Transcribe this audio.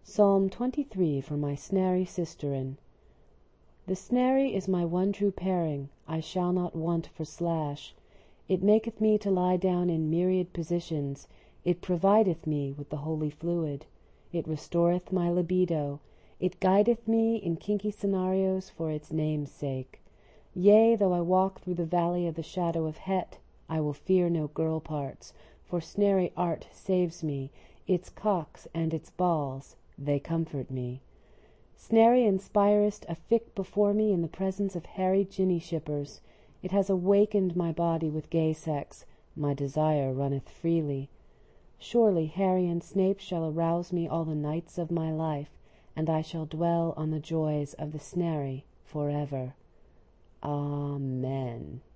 Psalm 23 for my snary sisterin. The snary is my one true paring, I shall not want for slash. It maketh me to lie down in myriad positions, it provideth me with the holy fluid. It restoreth my libido, it guideth me in kinky scenarios for its name's sake. Yea, though I walk through the valley of the shadow of Het, I will fear no girl parts, for snary art saves me, its cocks and its balls, they comfort me. Snary inspirest a fic before me in the presence of hairy ginny shippers. It has awakened my body with gay sex, my desire runneth freely. Surely Harry and Snape shall arouse me all the nights of my life, and I shall dwell on the joys of the snary forever. Amen.